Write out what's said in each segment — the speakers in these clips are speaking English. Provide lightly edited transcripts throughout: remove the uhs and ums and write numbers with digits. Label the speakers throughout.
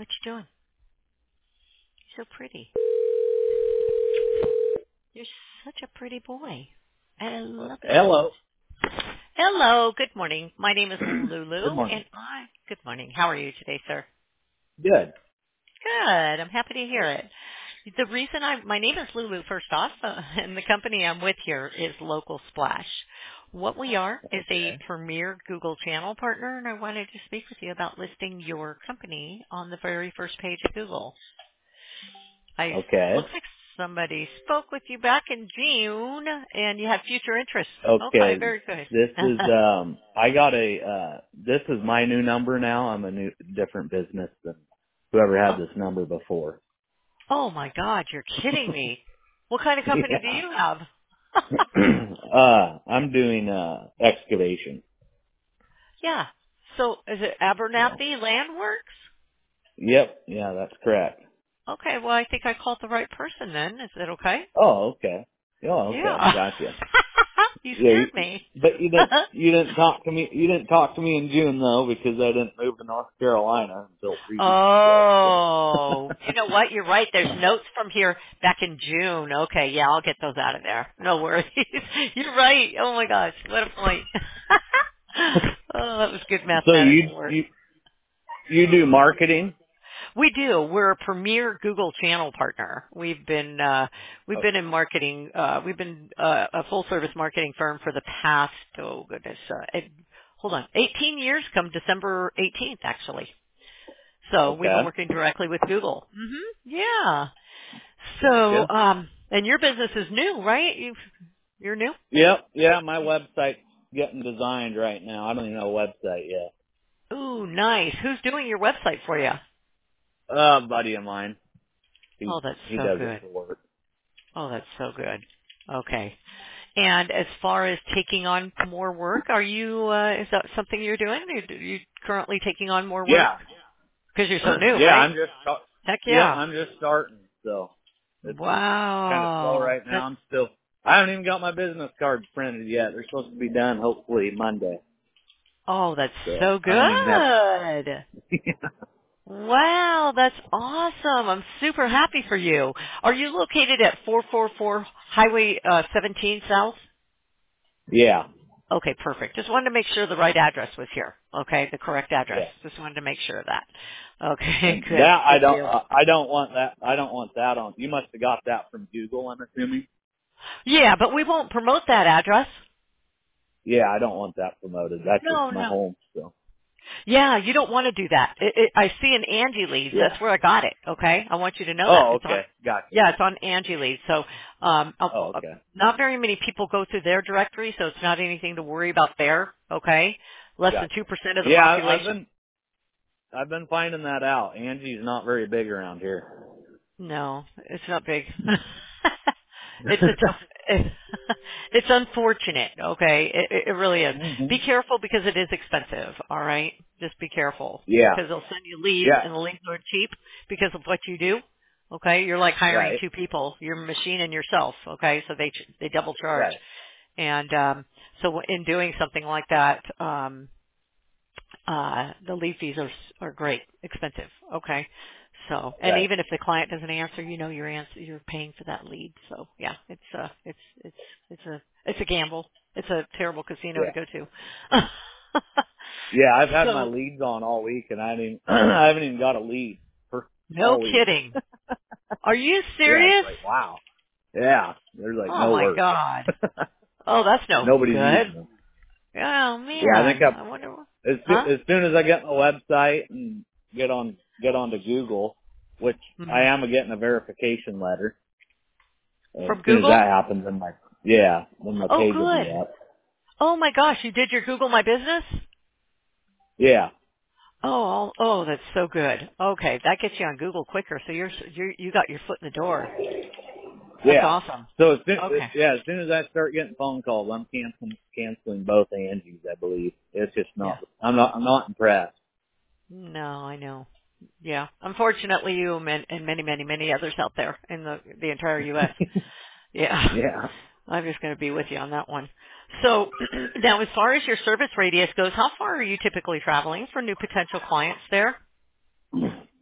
Speaker 1: What you doing? You're so pretty. You're such a pretty boy. I love you.
Speaker 2: Hello.
Speaker 1: Hello. Good morning. My name is
Speaker 2: Good
Speaker 1: Lulu,
Speaker 2: morning.
Speaker 1: and Good morning. How are you today, sir?
Speaker 2: Good.
Speaker 1: Good. I'm happy to hear it. The reason my name is Lulu, first off, and the company I'm with here is Local Splash. What we are is a
Speaker 2: Okay.
Speaker 1: premier Google channel partner, and I wanted to speak with you about listing your company on the very first page of Google.
Speaker 2: Okay.
Speaker 1: Looks like somebody spoke with you back in June, and you had future interests. Okay,
Speaker 2: Okay.
Speaker 1: very good.
Speaker 2: This is I got this is my new number now. I'm a different business than whoever had
Speaker 1: oh,
Speaker 2: this number before.
Speaker 1: oh my God, you're kidding me. What kind of company do
Speaker 2: Yeah.
Speaker 1: you have?
Speaker 2: I'm doing excavation.
Speaker 1: Yeah. So is it
Speaker 2: So
Speaker 1: Abernathy Landworks?
Speaker 2: yep, yeah, that's correct.
Speaker 1: Okay, well I think I called the right person then. Is that okay?
Speaker 2: Oh, okay. Oh, okay,
Speaker 1: Yeah.
Speaker 2: gotcha.
Speaker 1: You
Speaker 2: Yeah,
Speaker 1: scared me.
Speaker 2: but you didn't talk to me. You didn't talk to me in June though, because I didn't move to North Carolina until 3 weeks ago. So
Speaker 1: Oh, you know what? You're right. There's notes from here back in June. Okay, yeah, I'll get those out of there. No worries. You're right. Oh my gosh, what a point. Oh, that was good
Speaker 2: so
Speaker 1: mathematical
Speaker 2: you
Speaker 1: work.
Speaker 2: you you do marketing?
Speaker 1: We do. We're a premier Google channel partner. We've been in marketing. We've been a full service marketing firm for the past, oh goodness, hold on, 18 years. Come December 18th, actually. So we've been
Speaker 2: Okay,
Speaker 1: working directly with Google. Yeah. So,
Speaker 2: gotcha.
Speaker 1: and your business is new, right? You're new?
Speaker 2: Yep, yeah. My website's getting designed right now. I don't even know a website yet.
Speaker 1: Ooh, nice. Who's doing your website for you?
Speaker 2: A buddy of mine.
Speaker 1: Oh, that's
Speaker 2: He
Speaker 1: so
Speaker 2: does it
Speaker 1: good.
Speaker 2: for work.
Speaker 1: Oh, that's so good. Okay. And as far as taking on more work, is that something you're doing? Are you currently taking on more work?
Speaker 2: Yeah,
Speaker 1: Because you're so new,
Speaker 2: yeah.
Speaker 1: right? Heck
Speaker 2: Yeah,
Speaker 1: yeah.
Speaker 2: I'm just starting, so it's kind of slow
Speaker 1: Wow.
Speaker 2: right now. I haven't even got my business cards printed yet. They're supposed to be done hopefully Monday.
Speaker 1: That's
Speaker 2: So
Speaker 1: so
Speaker 2: I don't even have.
Speaker 1: good. Wow, that's awesome. I'm super happy for you. Are you located at 444 Highway 17 South?
Speaker 2: Yeah,
Speaker 1: Okay, perfect. Just wanted to make sure the right address was here. Okay, the correct address.
Speaker 2: yeah.
Speaker 1: Just wanted to make sure of that. Okay,
Speaker 2: And
Speaker 1: good.
Speaker 2: that I
Speaker 1: Good
Speaker 2: don't.
Speaker 1: deal.
Speaker 2: I don't want that. I don't want that on. You must have got that from Google. I'm assuming.
Speaker 1: Yeah, but we won't promote that address.
Speaker 2: Yeah, I don't want that promoted. That's just
Speaker 1: No,
Speaker 2: my
Speaker 1: no.
Speaker 2: home. So
Speaker 1: Yeah, you don't want to do that. I see an Angie Leads.
Speaker 2: yeah.
Speaker 1: That's where I got it. Okay, I want you to know that
Speaker 2: Oh,
Speaker 1: it's on.
Speaker 2: okay. Gotcha.
Speaker 1: Yeah, it's on Angie Leads. So,
Speaker 2: Oh, okay.
Speaker 1: not very many people go through their directory, so it's not anything to worry about there. Okay, less than
Speaker 2: Gotcha.
Speaker 1: 2% of the
Speaker 2: Yeah, I've
Speaker 1: population.
Speaker 2: been finding that out. Angie's not very big around here.
Speaker 1: No, it's not big. It's a tough. It's unfortunate. Okay, it really is.
Speaker 2: hmm
Speaker 1: Be careful because it is expensive. All right, just be careful
Speaker 2: Yeah.
Speaker 1: because they'll send you leads
Speaker 2: Yeah.
Speaker 1: and the leads are cheap because of what you do. Okay, you're like hiring
Speaker 2: Right.
Speaker 1: two people, your machine and yourself. Okay, so they double charge,
Speaker 2: Right.
Speaker 1: and so in doing something like that, the lead fees are great, expensive. Okay. So, and
Speaker 2: Right.
Speaker 1: even if the client doesn't answer, you're paying for that lead. So yeah, it's a gamble. It's a terrible casino to
Speaker 2: Yeah.
Speaker 1: go to.
Speaker 2: Yeah. I've had my
Speaker 1: So,
Speaker 2: leads on all week, and I didn't. I haven't even got a lead for
Speaker 1: no
Speaker 2: all week.
Speaker 1: kidding. Are you
Speaker 2: Yeah. It's
Speaker 1: serious?
Speaker 2: like wow. Yeah. There's like
Speaker 1: Oh
Speaker 2: no
Speaker 1: my
Speaker 2: work.
Speaker 1: God. Oh, that's no
Speaker 2: Nobody's
Speaker 1: good.
Speaker 2: using them.
Speaker 1: Oh
Speaker 2: Yeah. I think
Speaker 1: man. I wonder huh?
Speaker 2: as soon as I get my website and get onto Google, which I
Speaker 1: Mhm.
Speaker 2: am getting a verification letter. As
Speaker 1: From
Speaker 2: soon as
Speaker 1: Google?
Speaker 2: that happens, then my
Speaker 1: Oh
Speaker 2: page will be
Speaker 1: good.
Speaker 2: up.
Speaker 1: Oh my gosh, you did your Google My Business?
Speaker 2: Yeah,
Speaker 1: That's so good. Okay, that gets you on Google quicker. So you got your foot in the door. That's
Speaker 2: yeah.
Speaker 1: awesome.
Speaker 2: So
Speaker 1: Okay.
Speaker 2: as soon as I start getting phone calls, I'm canceling both Angie's. I believe it's just
Speaker 1: Yeah.
Speaker 2: not. I'm not impressed.
Speaker 1: No, I know. Yeah. Unfortunately, you and many others out there in the entire U.S. Yeah.
Speaker 2: Yeah.
Speaker 1: I'm just going to be with you on that one. So now, as far as your service radius goes, how far are you typically traveling for new potential clients there?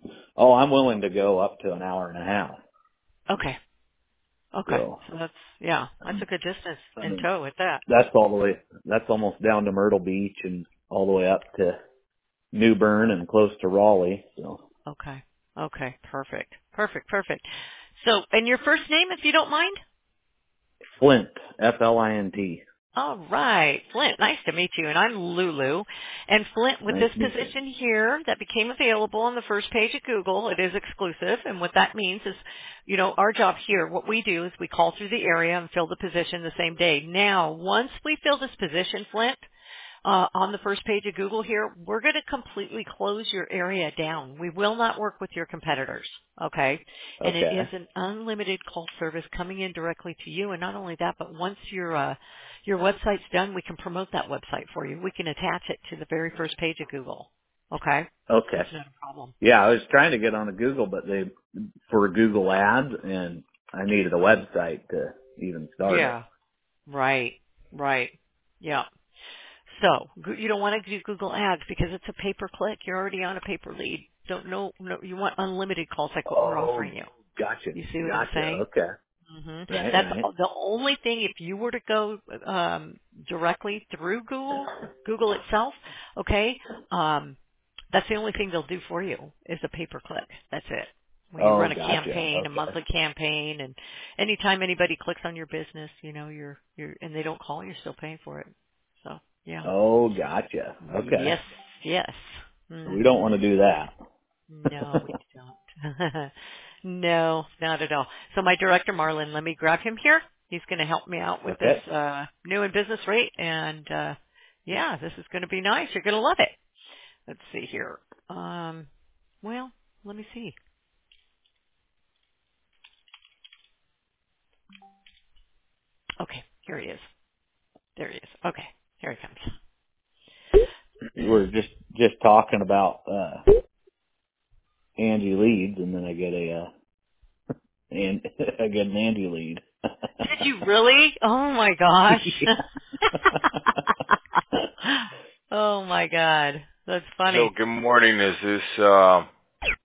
Speaker 2: Oh, I'm willing to go up to an hour and a half.
Speaker 1: Okay. Okay.
Speaker 2: So,
Speaker 1: So that's a good distance
Speaker 2: I
Speaker 1: in
Speaker 2: mean,
Speaker 1: tow with that.
Speaker 2: that's that's almost down to Myrtle Beach and all the way up to New Bern and close to Raleigh. So,
Speaker 1: Okay. Okay. Perfect. Perfect. Perfect. So, and your first name, if you don't mind?
Speaker 2: Flint, Flint.
Speaker 1: All right, Flint, nice to meet you. And I'm Lulu. And Flint, with
Speaker 2: Nice
Speaker 1: this
Speaker 2: to meet you.
Speaker 1: position here that became available on the first page of Google, it is exclusive. And what that means is, our job here, what we do is we call through the area and fill the position the same day. Now, once we fill this position, Flint, on the first page of Google here, we're going to completely close your area down. We will not work with your competitors, okay? And it is
Speaker 2: Okay.
Speaker 1: an unlimited call service coming in directly to you. And not only that, but once your website's done, we can promote that website for you. We can attach it to the very first page of Google, okay?
Speaker 2: Okay.
Speaker 1: That's not a problem.
Speaker 2: Yeah, I was trying to get on a Google, but for Google Ads, and I needed a website to even start it.
Speaker 1: Yeah, right, right, yeah. So you don't want to do Google Ads because it's a pay per click. You're already on a pay per lead. Don't know. No, you want unlimited calls like what we're
Speaker 2: Oh,
Speaker 1: offering you.
Speaker 2: gotcha.
Speaker 1: You see what I'm
Speaker 2: Gotcha.
Speaker 1: saying?
Speaker 2: Okay. Right,
Speaker 1: That's
Speaker 2: right.
Speaker 1: the only thing. If you were to go directly through Google itself, okay, that's the only thing they'll do for you is a pay per click. That's it. When you
Speaker 2: Oh,
Speaker 1: run a
Speaker 2: gotcha.
Speaker 1: campaign, a
Speaker 2: Okay.
Speaker 1: monthly campaign, and anytime anybody clicks on your business, you're and they don't call, you're still paying for it. So yeah.
Speaker 2: Oh, gotcha. Okay.
Speaker 1: Yes, yes.
Speaker 2: So we don't want
Speaker 1: Mhm.
Speaker 2: to do that.
Speaker 1: No, we don't. No, not at all. So my director Marlon, let me grab him here. He's going to help me out with this
Speaker 2: Okay.
Speaker 1: new and business rate, and yeah, this is going to be nice. You're going to love it. Let's see here. Well, let me see. Okay, here he is. There he is. Okay, here he comes.
Speaker 2: We're just talking about Angie leads, and then I get and I get an Angie lead.
Speaker 1: Did you really? Oh my gosh. Oh my God. That's
Speaker 3: So
Speaker 1: funny.
Speaker 3: good morning. Is this